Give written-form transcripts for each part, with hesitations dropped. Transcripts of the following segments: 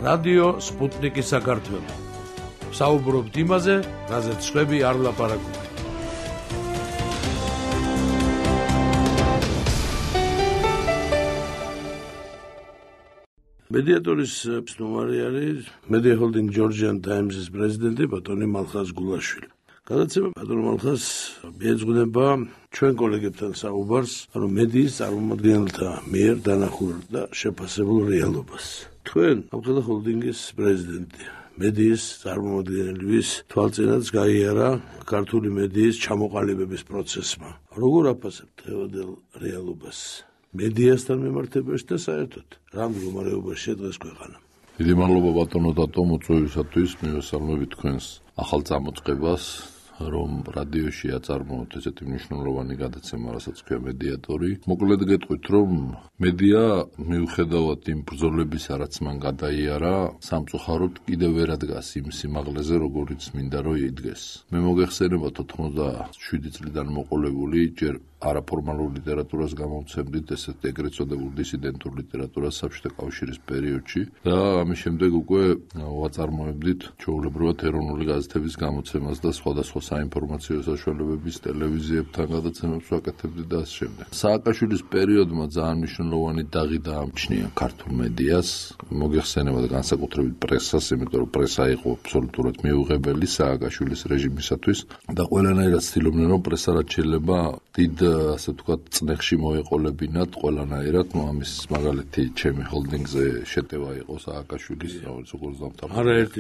რადიო სპუტნიკი საქართველო. საუბრობთ იმაზე, რაზეც სხვები არ ლაპარაკობენ. მედიატორის ცნობარი არის Media Holding Georgian Times-ის პრეზიდენტი ბატონი მალხაზ გულაშვილი. გადაცემა ბატონ მალხაზ მიეძღვნება ჩვენ კოლეგებთან საუბარს, ანუ მედიის წარმომადგენელთა მიერ დანახულ და შეფასებულ რეალობას. თქვენ ამხელა ჰოლდინგის პრეზიდენტი, მედიის წარმომადგენლების თვალწინაც გაიარა ქართული მედიის ჩამოყალიბების პროცესმა. როგორ აფასებთ დღევანდელ რეალობას? მედიასთან მიმართებაში და საერთოდ რა მდგომარეობაში დღეს ქვეყანა? დიდი მადლობა ბატონო დატო მოწვევისათვის, მივესალმები თქვენს ახალ წამოწყებას, რომ რადიოში აწარმოოთ ესეთი მნიშვნელოვანი გადაცემა, რასაც ქვია მედიატორი. მოკლედ გეტყვით, რომ მედია მიუხედავად იმ ბრძოლებისა, რაც მან გადაიარა, სამწუხაროდ კიდევ ვერ ადგას იმ სიმაღლეზე, როგორიც მინდა რომ იდგეს. მე მოგეხსენებათ 87 წლიდან მოყოლებული ჯერ არაფორმალურ ლიტერატურას გამოვცემდით, ესეთ ეგრეთ წოდებულ დისიდენტურ ლიტერატურას საბჭოთა კავშირის პერიოდში და ამის შემდეგ უკვე ვაწარმოებდით ჩვეულებრივად ეროვნული გაზეთების გამოცემას და სხვადასხვა საინფორმაციო საშუალებების ტელევიზიებთან გადაცემებს ვაკეთებდით და ასე შემდეგ. სააკაშვილის პერიოდმა ძალიან მნიშვნელოვანი დაღი დაამჩნია ქართულ მედიას, მოგეხსენებათ განსაკუთრებით პრესას, იმიტომ რომ პრესა იყო აბსოლუტურად მიუღებელი სააკაშვილის რეჟიმისათვის და ყველანაირად ცდილობდნენ რომ პრესა რაც შეიძლება დიდ ასე ვთქვათ წნეხში მოეყოლებინათ ყველანაირად, ამის მაგალითი ჩემი ჰოლდინგზე შეტევა იყო სააკაშვილის, როგორც დამთავრდა.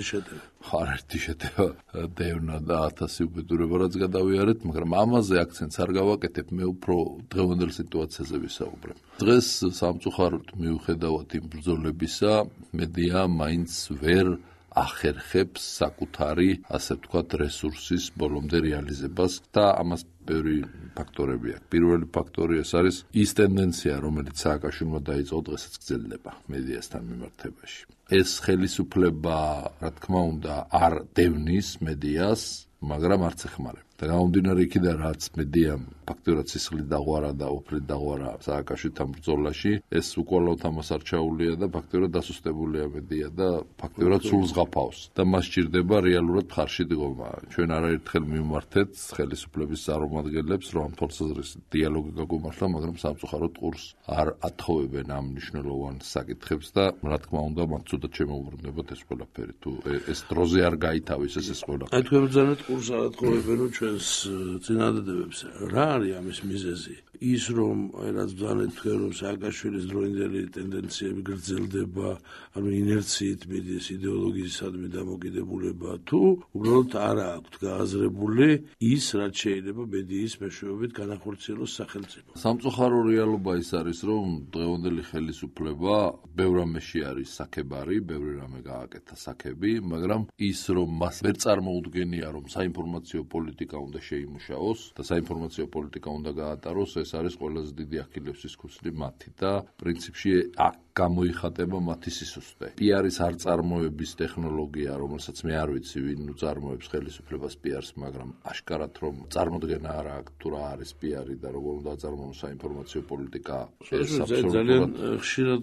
არაერთი შეტევა დევნა და 1000 უბედურება რაც გადავიარეთ, მაგრამ ამაზე აქცენტს არ გავაკეთებ, მე უფრო დღევანდელ სიტუაციაზე ვისაუბრებ. დღეს სამწუხაროდ მიუხედავად იმ ბრძოლებისა, მედია მაინც ვერ ახერხებს საკუთარი, ასე ვთქვათ, რესურსის ბოლომდე რეალიზებას და ამას ბევრი ფაქტორები აქვს. პირველი ფაქტორი ეს არის ის ტენდენცია, რომელიც სააკაშვილმა დაიწყო, დღესაც გრძელდება მედიასთან მიმართებაში. ეს ხელისუფლება, რა თქმა უნდა, არ დევნის მედიას, მაგრამ არც ეხმარება. და გამომდინარე იქიდან, რაც მედიამ ფაქტობრივად სისხლით დაღვარა და ოფლით დაღვარა სააკაშვილთან ბრძოლაში, ეს უკვალოდ ამას არ ჩაუვლია და ფაქტობრივად დასუსტებულია მედია და ფაქტობრივად სულ ზღაფავს და მას სჭირდება რეალურად მხარში დგომა. ჩვენ არაერთხელ მივმართეთ ხელისუფლების წარმომადგენლებს, რომ ამ თვალსაზრისით დიალოგი გაგვიმართლა, მაგრამ სამწუხაროდ ყურს არ ათხოვებენ ამ მნიშვნელოვან საკითხებს და რა თქმა უნდა, მათ ცუდად შემოუბრუნდებათ ეს ყველაფერი. თუ ეს დროზე არ გაითავისეს ეს ყველაფერი. აი თქვენ ბრძანეთ ყურს არ ათხოვებენ ჩვენს წინადადებებს. რა არის ამის მიზეზი? ის რომ რაც ბრძანეთ თქვენ რომ სააკაშვილის დროინდელი ტენდენციები გრძელდება, ანუ ინერციით მიდის იდეოლოგიისადმი დამოკიდებულება, თუ უბრალოდ არ აქვს გააზრებული ის, რაც შეიძლება მედიის მეშვეობით განახორციელოს სახელმწიფო. სამწუხარო რეალობა ის არის, რომ დღევანდელი ხელისუფლება ბევრ რამეში არის საქებარი, ბევრი რამე გააკეთა საქები, მაგრამ ის რომ მას ვერ წარმოუდგენია, რომ საინფორმაციო პოლიტიკა უნდა შეიმუშაოს და საინფორმაციო პოლიტიკა უნდა გაატაროს, ეს არის ყველაზე დიდი ახილევსის ქუსლი მათი და პრინციპში აქ გამოიხატება მათი სისუსტე. პიარის არ წარმოების ტექნოლოგია, რომელსაც მე არ ვიცი ვინ უწარმოებს ხელისუფლებას პიარს, მაგრამ აშკარად რომ წარმოდგენა არ აქვს თუ რა არის პიარი და როგორ უნდა აწარმოოს საინფორმაციო პოლიტიკა. ეს ძალიან ხშირად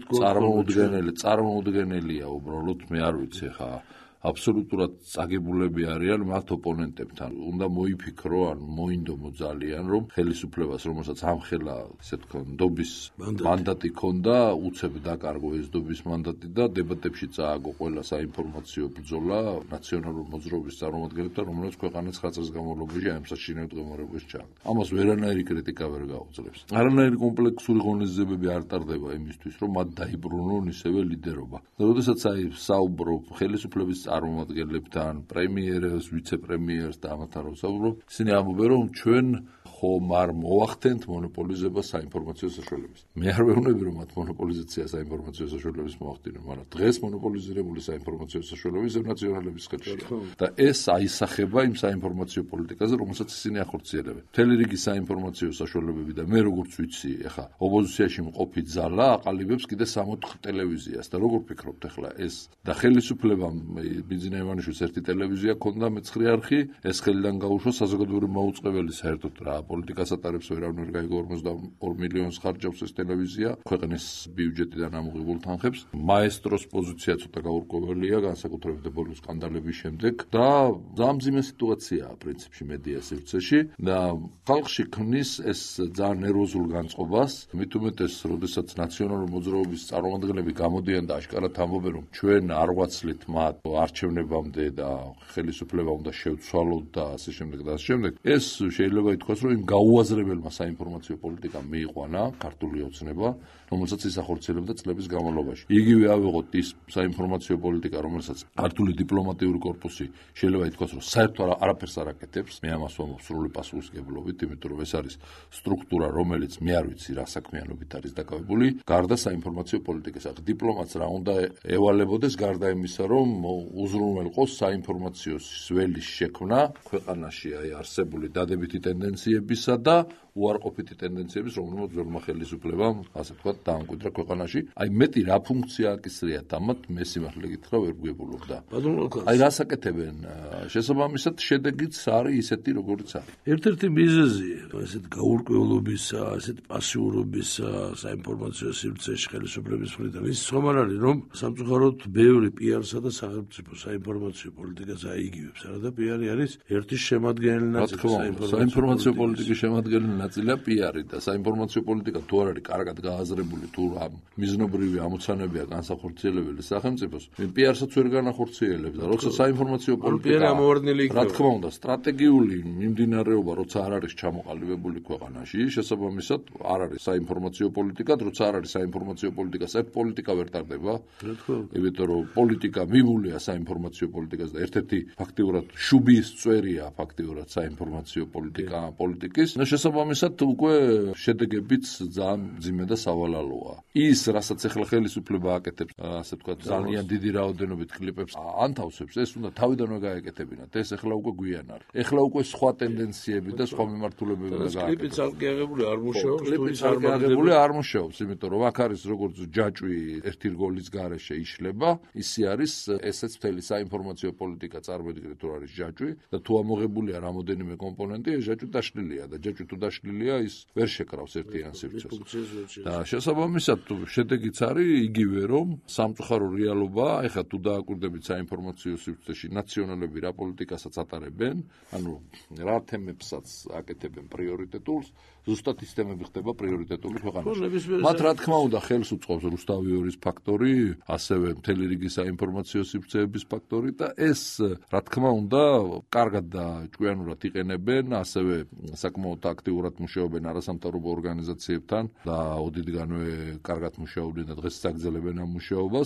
წარმოუდგენელია უბრალოდ მე არ ვიცი ხა აბსოლუტურად წაგებულები არიან მათ ოპონენტებთან. უნდა მოიფიქრო, ან მოინდომო ძალიან, რომ ხელისუფლებას, რომელსაც ამხელა, ესე თქვა, ნდობის მანდატი ქონდა, უცებ დაკარგო ეს ნდობის მანდატი და დებატებში წააგო ყველა საინფორმაციო ბრძოლა ნაციონალური მოძრაობის წარმომადგენლებთან, რომელიც ქვეყანას 9 წელს განმავლობაში ამ საშინელ მდგომარეობაში ჩააგდა. ამას ვერანაირი კრიტიკა ვერ გაუძლებს. არანაირი კომპლექსური ღონისძიებები არ ტარდება იმისთვის, რომ მათ დაიბრუნონ ისევე ლიდერობა. და როდესაც საუბრობ ხელისუფლების წარმომადგენლებთან, პრემიერს, ვიცე-პრემიერს და ამათთან რომ საუბრობ, ისინი ამბობენ, რომ ჩვენ ხომ არ მოახდენთ მონოპოლიზებას საინფორმაციო საშუალებებს. მე არ ვეუბნები, რომ მათ მონოპოლიზაცია საინფორმაციო საშუალების მოახდინონ, მაგრამ დღეს მონოპოლიზირებული საინფორმაციო საშუალების ნაციონალების ხელშია. და ეს აისახება იმ საინფორმაციო პოლიტიკაზე, რომელსაც ისინი ახორციელებენ. მთელი რიგი საინფორმაციო საშუალებები და მე როგორც ვიცი, ეხა ოპოზიციაში მყოფი ძალა აყალიბებს კიდე 64 ტელევიზიას და როგორ ფიქრობთ ეხლა ეს და ხელისუფლებამ ბიძინა ივანიშვილის ერთი ტელევიზია ქონდა მეცხრე არხი, ეს ხელიდან გაუშვა საზოგადოებრივი მოუწყებელი საერთოდ რა პოლიტიკას ატარებს ვერავინ ვერ გაიგო 42 მილიონს ხარჯავს ეს ტელევიზია ქვეყნის ბიუჯეტიდან ამოღებულ თანხებს. მაესტროს პოზიცია ცოტა გაურკვეველია განსაკუთრებით ბოლო სკანდალების შემდეგ და დამძიმე სიტუაციაა პრინციპში მედია სივრცეში და ხალხში ქმნის ეს ძალიან ნერვოზულ განწყობას, მით უმეტეს, როდესაც ნაციონალური მოძრაობის წარმომადგენლები გამოდიან და აშკარად ამბობენ, რომ ჩვენ არ ვაცლით მათ არჩევნებამდე და ხელისუფლება უნდა შევცვალოთ და ასე შემდეგ და ასე შემდეგ. ეს შეიძლება ითქვას, რომ იმ გაუაზრებელმა საინფორმაციო პოლიტიკამ მიიყვანა ქართული ოცნება, რომელსაც ის ახორციელებდა წლების განმავლობაში. იგივე ავიღოთ ის საინფორმაციო პოლიტიკა, რომელსაც ქართული დიპლომატიური კორპუსი შეიძლება ითქვას, რომ საერთოდ არაფერს არ აკეთებს. მე ამას ვამბობ სრული პასუხისმგებლობით, იმიტომ რომ ეს არის სტრუქტურა, რომელიც მე არ ვიცი რა საქმიანობით არის დაკავებული, გარდა საინფორმაციო პოლიტიკის. აქ დიპლომატს რა უნდა ევალებოდეს გარდა იმისა, რომ უზრუნველყოს საინფორმაციო სველის შექმნა ქვეყანაში არსებული დადებითი ტენდენციებისა და უარყოფითი ტენდენციების, რომელმაც ძველმა ხელისუფლებამ, ასე ვთქვათ, დაამკვიდრა ქვეყანაში. აი მეტი რა ფუნქცია აკისრიათ ამათ, მე სიმართლე გითხრა ვერ გვგებულობდა. აი რას აკეთებენ? შესაბამისად შედეგიც არის ისეთი, როგორიც არის. ერთ-ერთი მიზეზი ასეთ გაურკვევლობისა, ასეთ პასიურობისა საინფორმაციო სივრცეში ხელისუფლების მხრიდან ის ხომ არ არის, რომ სამწუხაროდ ბევრი პიარსა და სახელმწიფო საინფორმაციო პოლიტიკას აიგივებს. არადა პიარი არის ერთი შემადგენელი ნაწილი საინფორმაციო პოლიტიკის შემადგენელი ნაწილია პიარი და საინფორმაციო პოლიტიკა თუ არ არის კარგად გააზრებული, თუ მიზნობრივი ამოცანებია განსახორციელებელი სახელმწიფოს, პიარსაც ვერ განახორციელებს და როცა საინფორმაციო პოლიტიკა რა თქმა უნდა სტრატეგიული მიმდინარეობა როცა არ არის ჩამოყალიბებული ქვეყანაში, შესაბამისად არ არის საინფორმაციო პოლიტიკა, როცა არ არის საინფორმაციო პოლიტიკა, საერთოდ პოლიტიკა ვერ ტარდება. იმიტომ რომ პოლიტიკა მიბულია საინფორმაციო პოლიტიკას და ერთ-ერთი ფაქტიურად შუბის წვერია ფაქტიურად საინფორმაციო პოლიტიკის. შესაბამისად უკვე შედეგებიც ძალიან მძიმე და სავალალოა. ის, რასაც ახლა ხელისუფლება აკეთებს, ასე ვთქვათ, ძალიან დიდი რაოდენობით კლიპებს ანთავსებს, ეს უნდა თავიდანვე გაეკეთებინათ. ეს ახლა უკვე გვიან არის. ახლა უკვე სხვა ტენდენციები და სხვა მიმართულებები გააკეთებინათ. კლიპიც ალგეაღებული არ მუშაობს, კლიპიც ალგეაღებული არ მუშაობს, იმიტომ რომ აქ არის როგორც ჯაჭვი ერთი რგოლის გარეშე იშლება, ისე არის ესეც მთელი საინფორმაციო პოლიტიკა წარმოიდგინეთ თუ არის ჯაჭვი და თუ ამოღებულია რამოდენიმე კომპონენტი, ეს ჯაჭვი დაშლილია და ჯაჭვი თუ დაშლილია, ის ვერ შეკრავს ერთიან სივრცეს. და შესაბამისად შედეგიც არის იგივე, რომ სამწუხარო რეალობაა, ეხლა თუ დააკვირდებით საინფორმაციო სივრცეში ნაციონალები რა პოლიტიკასაც ატარებენ, ანუ რა თემებსაც აკეთებენ პრიორიტეტულს, ზუსტად ის თემები ხდება პრიორიტეტული ქვეყანაში. მათ რა თქმა უნდა ხელს უწყობს რუსთავიორის ფაქტორი, ასევე მთელი რიგი საინფორმაციო სივრცეების ფაქტორი და ეს რა თქმა უნდა კარგად და ჭკვიანურად იყენებენ, ასევე საკმაოდ აქტიურად მუშაობენ არასამთავრობო ორგანიზაციებთან და ოდითგანვე კარგად მუშაობდნენ და დღეს წაგრძელებენ ამ მუშაობას.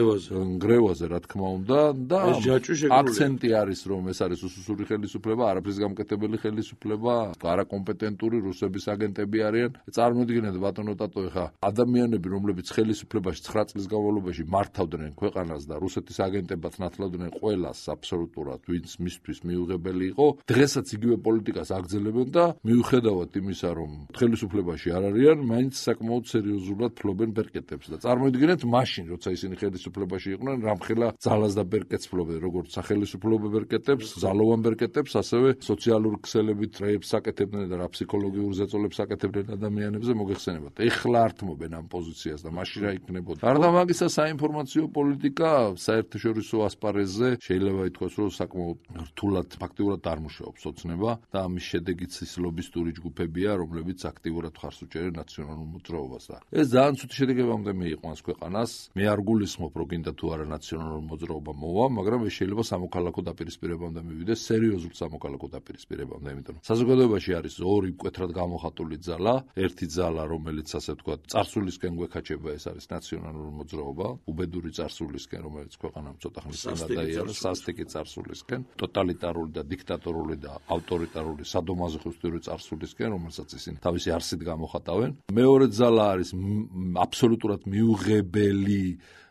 გრევაზე რა თქმა უნდა და აქცენტი არის რომ ეს არის უსუსური ხელისუფლება, არაფრის გამკეთებელი ხელისუფლება, არაკომპეტენტური რუსების აგენტები არიან. წარმოიდგინეთ ბატონო ტატო, ეხა ადამიანები, რომლებიც ხელისუფლებაში 9 წლის განმავლობაში მართავდნენ ქვეყანას და რუსეთის აგენტებად ნათლავდნენ ყველას აბსოლუტურად, ვინც მისთვის მიუღებელი იყო, დღესაც იგივე პოლიტიკას აგრძელებენ და მიუხედავად იმისა, რომ ხელისუფლებაში არ არიან, მაინც საკმაოდ სერიოზულად ფლობენ ბერკეტებს და წარმოიდგინეთ მაშინ, როცა ისინი ხელისუფლებაში იყვნენ, რამხელა ძალას და ბერკეტს ფლობდნენ, როგორც სახელისუფლებო ბერკეტებს, ძალოვან ბერკეტებს, ასევე სოციალურ ქსელებით რეებს აკეთებდნენ და რა ფსიქოლოგიურ ზეწოლებს აკეთებდნენ ადამიანებზე მოგეხსენებათ. ეხლა ართმობენ ამ პოზიციას და მაშინ რა იქნებოდა. გარდა მაგისა საინფორმაციო პოლიტიკა საერთაშორისო ასპარეზზე შეიძლება ითქვას, რომ საკმაოდ რთულად ფაქტიურად არ მუშაობს ოცნება და ამის შედეგიც ის ლობისტური ჯგუფებია, რომლებიც აქტიურად ხარს უჭერენ ნაციონალურ მოძრაობას და ეს ძალიან ცუდი შედეგებამდე მიიყვანს ქვეყანას. მე არ გულისხმობ, რომ გინდა თუ არა ნაციონალური მოძრაობა მოვა, მაგრამ ეს შეიძლება სამოქალაქო დაპირისპირებამდე მივიდეს, სერიოზულ სამოქალაქო დაპირისპირებამდე, იმიტომ რომ საზოგადოებაში არის ორი მკვეთრად გამოხატული ძალა, ერთი ძალა, რომელიც ასე ვთქვათ, წარსულისკენ გვექაჩება, ეს არის ნაციონალური მოძრაობა, უბედური წარსულისკენ, რომელიც ქვეყანამ ცოტა ხნის წინ გადაიარა, სასტიკი წარსულისკენ, ტოტალიტარული და დიქტატორული და ავტორიტარული სადომაზოხისტური წარსულისკენ, რომელსაც ისინი თავისი არსით გამოხატავენ. მეორე ძალა არის აბსოლუტურად მიუღებელი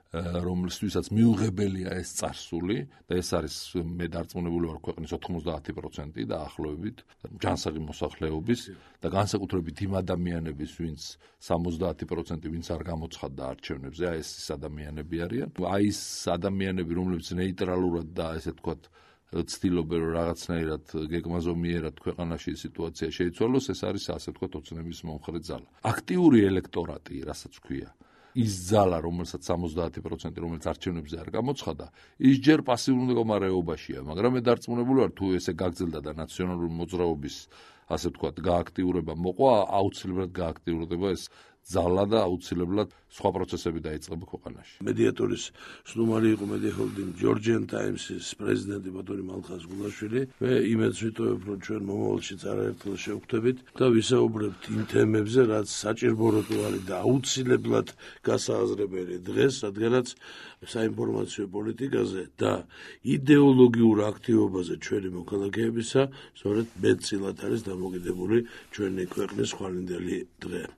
რომლისთვისაც მიუღებელია ეს წარსული და ეს არის მე დარწმუნებული ვარ ქვეყნის 90% დაახლოებით ჯანსაღი მოსახლეობის და განსაკუთრებით იმ ადამიანების ვინც 70% ვინც არ გამოცხადდა არჩევნებზე აი ეს ადამიანები არიან აი ეს ადამიანები რომლებიც ნეიტრალურად და ესე თქვათ ცდილობენ რომ რაღაცნაირად გეგმაზომიერად ქვეყანაში სიტუაცია შეიცვალოს ეს არის ასე ვთქვათ ოცნების მომხრე ძალა აქტიური ელექტორატი რასაც ქვია ის ძალა რომელსაც 70% რომელიც არჩევნებზე არ გამოცხადა ის ჯერ პასიურ მდგომარეობაშია მაგრამ მე დარწმუნებული ვარ თუ ესე გაგრძელდა და ნაციონალური მოძრაობის ასე ვთქვათ გააქტიურება მოყვა აუცილებლად გააქტიურდება ეს ძალა და აუცილებლად სხვა პროცესები დაიწყება ქვეყანაში. მედიატორის სტუმარი იყო Media Holding Georgian Times-ის პრეზიდენტი ბატონი მალხაზ გულაშვილი. მე იმედს ვიტოვებ, რომ ჩვენ მომავალშიც არაერთხელ შევხვდებით და ვისაუბრებთ იმ თემებზე, რაც საჭიროა და აუცილებლად გასააზრებელი დღეს, რადგანაც საინფორმაციო პოლიტიკაზე და იდეოლოგიურ აქტივობაზე ჩვენი მოქალაქეებისა სწორედ მეტწილად არის დამოკიდებული ჩვენი ქვეყნის ხვალინდელი დღე.